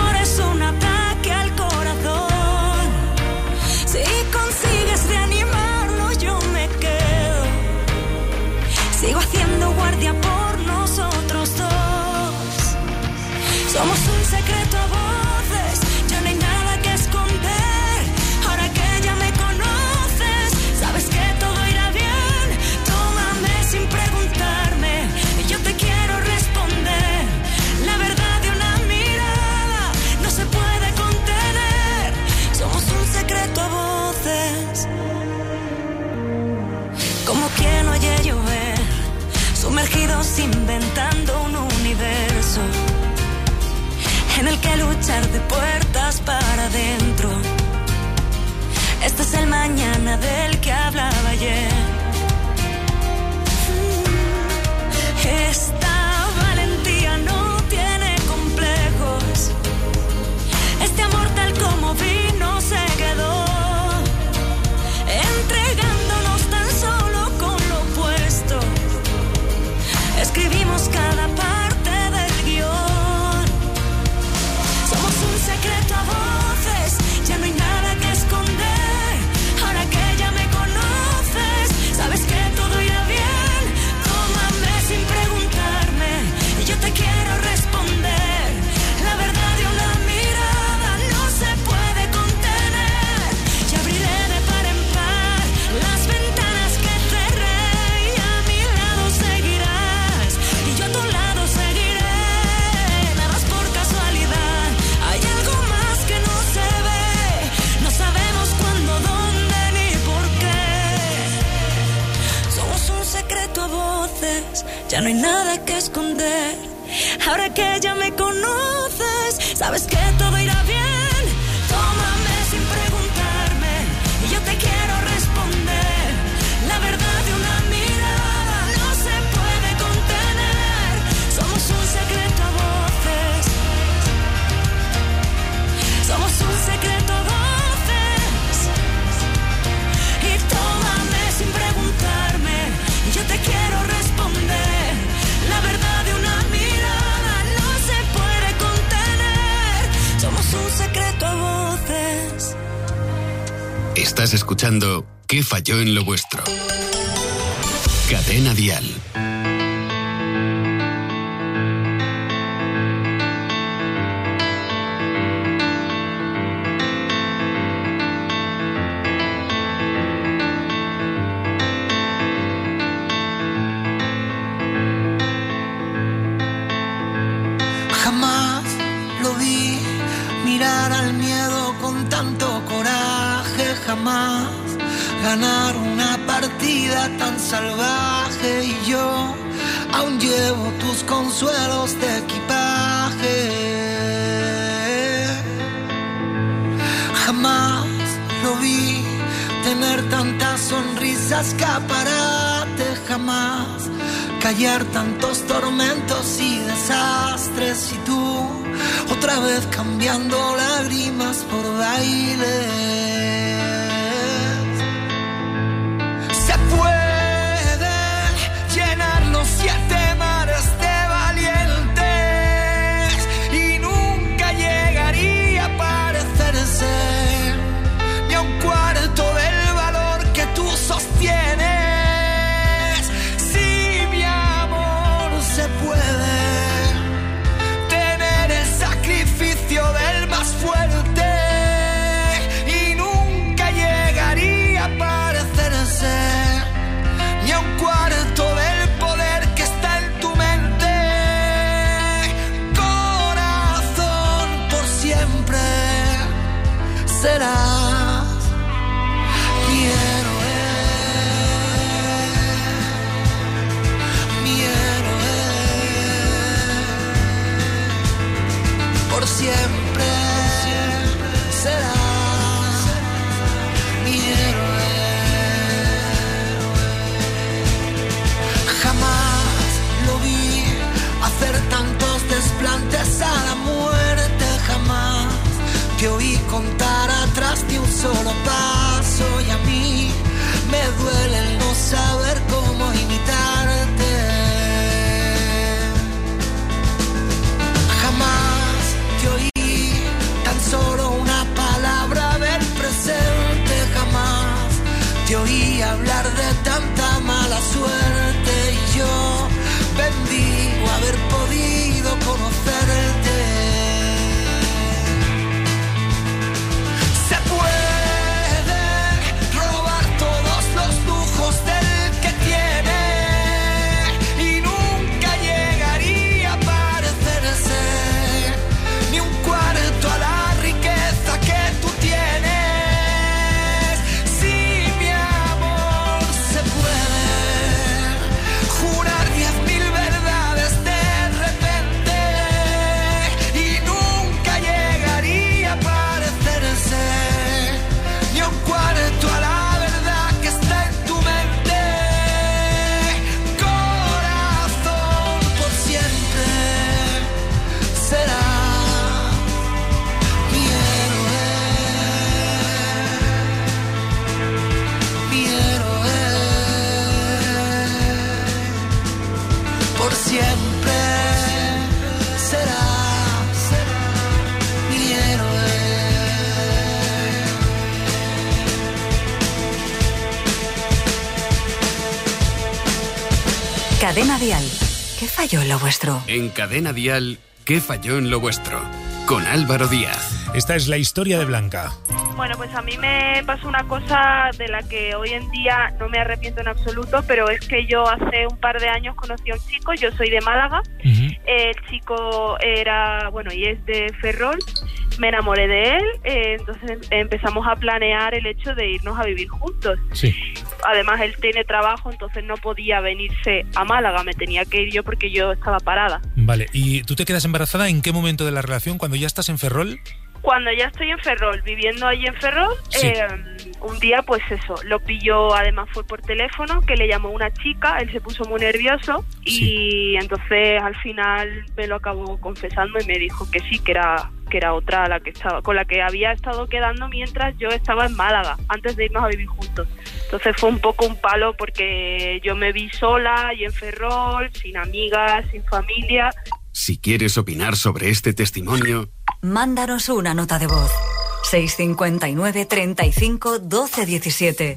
Somos un secreto a voces, ya no hay nada que esconder. Ahora que ya me conoces, sabes que todo irá bien. Tómame sin preguntarme y yo te quiero responder. La verdad de una mirada no se puede contener. Somos un secreto a voces. Como quien oye llover, sumergidos inventando un universo en el que luchar de puertas para adentro. Este es el mañana del que hablaba ayer. Esta valentía no tiene complejos. Este amor tal como vino se quedó, entregándonos tan solo con lo opuesto. Escribimos cada parte del guión. Somos un secreto a voces, ya no hay nada que esconder. Ahora que ya me conoces, sabes que todo irá bien. Tómame sin preguntarme y yo te quiero responder. La verdad de una mirada no se puede contener. Y abriré de par en par las ventanas que cerré y a mi lado seguirás y yo a tu lado seguiré. Nada es por casualidad, hay algo más que no se ve. No sabemos cuándo, dónde ni por qué. Somos un secreto a voces, ya no hay nada que esconder. Ahora que ya me conoces, sabes que todo irá bien. Tómame sin preguntarme y yo te quiero responder. La verdad de una mirada no se puede contener. Somos un secreto a voces. Somos un secreto a voces. Y tómame sin preguntarme y yo te quiero responder. La verdad de una mirada no se puede contener. Somos un secreto a voces. Estás escuchando ¿Qué falló en lo vuestro? Cadena Dial. Jamás lo vi mirar al miedo con tanto coraje, jamás ganar una partida tan salvaje. Y yo aún llevo tus consuelos de equipaje. Jamás lo vi tener tantas sonrisas, escaparate, jamás callar tantos tormentos y desastres. Y tú otra vez cambiando lágrimas por bailes. Se pueden llenar los siete mares de valientes y nunca llegaría a parecerse ni a un cuarto del valor que tú sostienes. Si mi amor se puede tener el sacrificio del más fuerte y nunca llegaría a parecerse ni a un cuarto del poder que está en tu mente. Corazón, por siempre serás mi héroe, mi héroe. Por siempre serás mi héroe. Jamás lo vi hacer tantos desplantes a la muerte, jamás te oí contar atrás de un solo paso. Y a mí me duele el no saber cómo imitarte. Jamás te oí tan solo una palabra del presente, jamás Cadena Dial. ¿Qué falló en lo vuestro? En Cadena Dial, ¿qué falló en lo vuestro? Con Álvaro Díaz. Esta es la historia de Blanca. Bueno, pues a mí me pasó una cosa de la que hoy en día no me arrepiento en absoluto, pero es que yo hace un par de años conocí a un chico, yo soy de Málaga, uh-huh. El chico era, bueno, y es de Ferrol, me enamoré de él, eh, entonces empezamos a planear el hecho de irnos a vivir juntos. Sí. Además, él tiene trabajo, entonces no podía venirse a Málaga, me tenía que ir yo porque yo estaba parada. Vale, ¿y tú te quedas embarazada en qué momento de la relación? ¿Cuando ya estás en Ferrol? Cuando ya estoy en Ferrol, viviendo allí en Ferrol, sí. eh, un día pues eso, lo pilló, además fue por teléfono, que le llamó una chica, él se puso muy nervioso y sí. Entonces al final me lo acabó confesando y me dijo que sí, que era que era otra la que estaba, con la que había estado quedando mientras yo estaba en Málaga, antes de irnos a vivir juntos. Entonces fue un poco un palo porque yo me vi sola y en Ferrol, sin amigas, sin familia. Si quieres opinar sobre este testimonio, mándanos una nota de voz. seis cinco nueve, treinta y cinco, doce diecisiete.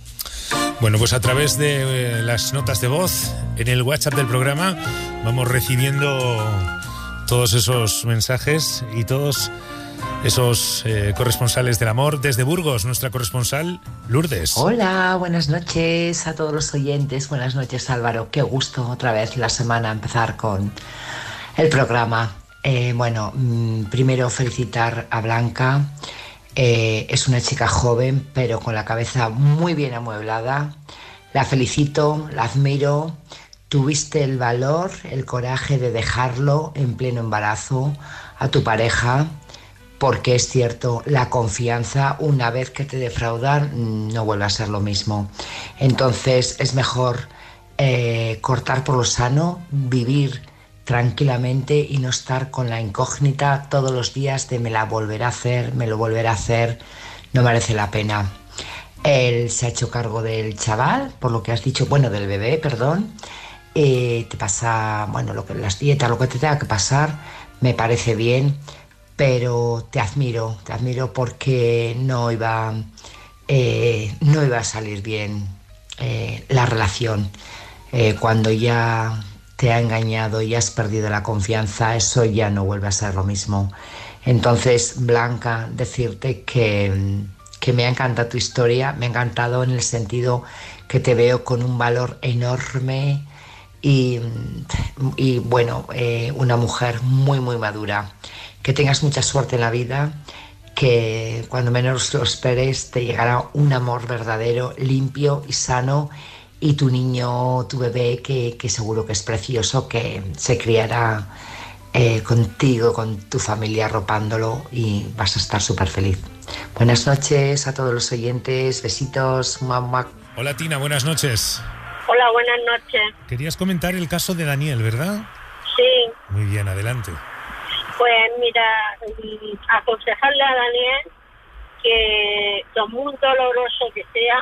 Bueno, pues a través de eh, las notas de voz en el WhatsApp del programa vamos recibiendo todos esos mensajes y todos esos eh, corresponsales del amor. Desde Burgos, nuestra corresponsal Lourdes. Hola, buenas noches a todos los oyentes. Buenas noches, Álvaro. Qué gusto otra vez la semana empezar con el programa. Eh, bueno, mmm, primero felicitar a Blanca. Eh, es una chica joven, pero con la cabeza muy bien amueblada. La felicito, la admiro. Tuviste el valor, el coraje de dejarlo en pleno embarazo a tu pareja, porque es cierto, la confianza, una vez que te defraudan, no vuelve a ser lo mismo. Entonces es mejor eh, cortar por lo sano, vivir tranquilamente y no estar con la incógnita todos los días de me la volverá a hacer, me lo volverá a hacer, no merece la pena. Él se ha hecho cargo del chaval, por lo que has dicho, bueno, del bebé, perdón. Eh, te pasa, bueno, lo que las dietas, lo que te tenga que pasar, me parece bien, pero te admiro, te admiro porque no iba, eh, no iba a salir bien eh, la relación. Eh, cuando ya te ha engañado y has perdido la confianza, eso ya no vuelve a ser lo mismo. Entonces, Blanca, decirte que, que me ha encantado tu historia, me ha encantado en el sentido que te veo con un valor enorme y, y bueno, eh, una mujer muy, muy madura. Que tengas mucha suerte en la vida, que cuando menos lo esperes te llegará un amor verdadero, limpio y sano, y tu niño, tu bebé, que, que seguro que es precioso, que se criará eh, contigo, con tu familia, arropándolo, y vas a estar súper feliz. Buenas noches a todos los oyentes, besitos, mamá. Hola Tina, buenas noches. Hola, buenas noches. Querías comentar el caso de Daniel, ¿verdad? Sí. Muy bien, adelante. Pues mira, aconsejarle a Daniel que, por muy doloroso que sea,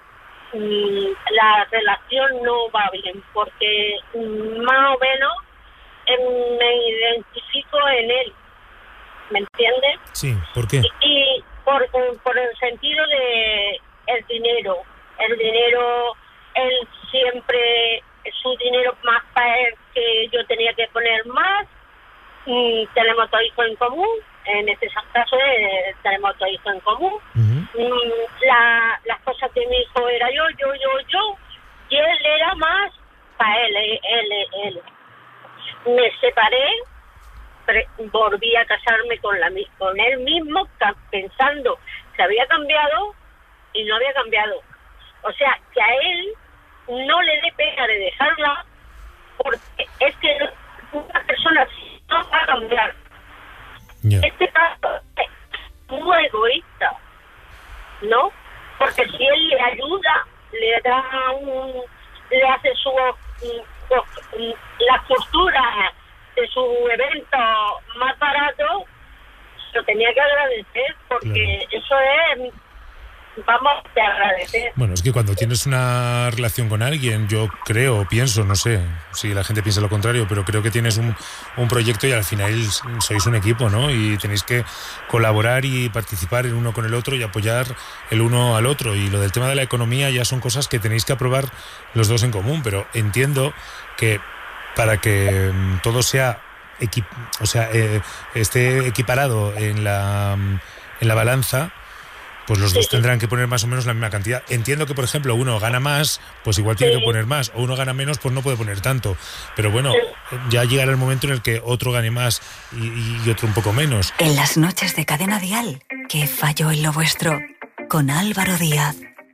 la relación no va bien, porque más o menos me identifico en él, ¿me entiendes? Sí, ¿por qué? Y, y por, por el sentido de el dinero, el dinero, él siempre, su dinero más para él, que yo tenía que poner más. Mm, tenemos dos hijos en común, en este caso eh, tenemos dos hijos en común. Uh-huh. Mm, la, las cosas de mi hijo era yo, yo, yo, yo, y él era más para él, él, él, él. Me separé, pre- volví a casarme con, la, con él mismo, pensando que había cambiado y no había cambiado. O sea, que a él no le dé pena de dejarla, porque es que una persona no va a cambiar. Yeah. Este caso es muy egoísta, ¿no? Porque si él le ayuda, le da un, le hace su, su la costura de su evento más barato, lo tenía que agradecer, porque claro, eso es vamos a agradecer. Bueno, es que cuando tienes una relación con alguien, yo creo, pienso, no sé si la gente piensa lo contrario, pero creo que tienes un, un proyecto y al final sois un equipo, ¿no? Y tenéis que colaborar y participar el uno con el otro y apoyar el uno al otro. Y lo del tema de la economía ya son cosas que tenéis que aprobar los dos en común, pero entiendo que para que todo sea equip- o sea, eh, esté equiparado en la, en la balanza, pues los dos tendrán que poner más o menos la misma cantidad. Entiendo que, por ejemplo, uno gana más, pues igual tiene que poner más, o uno gana menos, pues no puede poner tanto. Pero bueno, ya llegará el momento en el que otro gane más y, y otro un poco menos. En las noches de Cadena Dial, ¿qué falló en lo vuestro? Con Álvaro Díaz.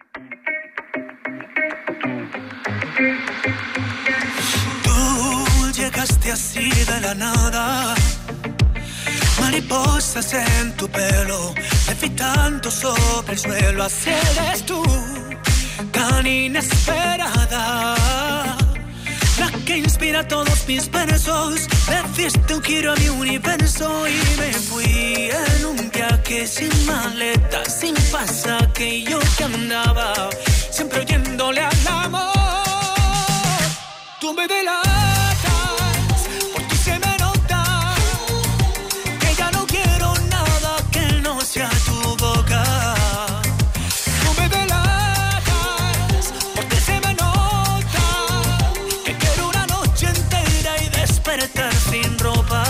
Tú llegaste así de la nada, mariposas en tu pelo, levitando sobre el suelo. Así eres tú, tan inesperada, la que inspira todos mis versos. Le diste un giro a mi universo y me fui en un viaje sin maleta, sin pasaje. Y yo que andaba siempre oyéndole al amor. Tú me delatas, por ti se me nota que ya no quiero nada que no sea tu boca. Tú me delatas, por ti se me nota que quiero una noche entera y despertar sin ropa.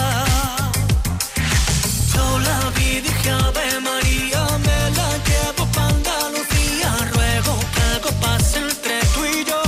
Yo la vi, dije Ave María, me la llevo pa' Andalucía. Ruego que algo pase entre tú y yo.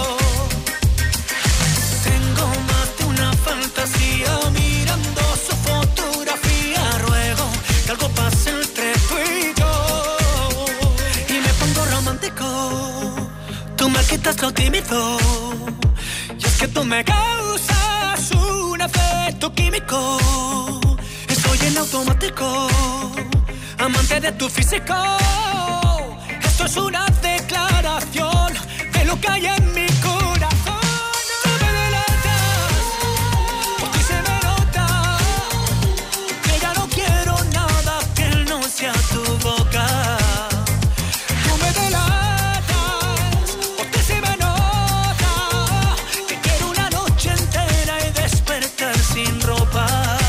Tengo más de una fantasía mirando su fotografía. Ruego que algo pase entre tú y yo. Y me pongo romántico, tú me quitas lo tímido. Y es que tú me causas un efecto químico. Estoy en automático, amante de tu físico. Esto es una declaración de lo que hay en mi corazón. Tú me delatas, por ti se me nota que ya no quiero nada que no sea tu boca. Tú me delatas, por ti se me nota que quiero una noche entera y despertar sin ropa.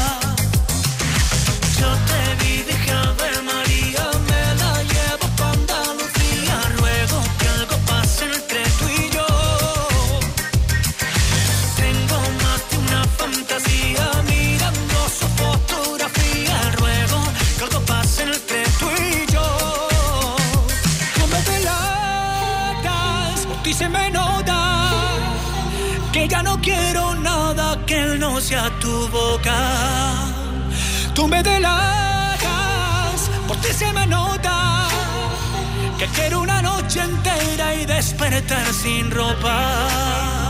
Yo te vi, dije Ave María, me la llevo pa' Andalucía. Ruego que algo pase entre tú y yo. Tengo más de una fantasía mirando su fotografía. Ruego que algo pase entre tú y yo. Tú me delatas, por ti se me nota que ya no quiero nada que no sea tu boca. Tú me delatas, por ti se me nota que quiero una noche entera y despertar sin ropa.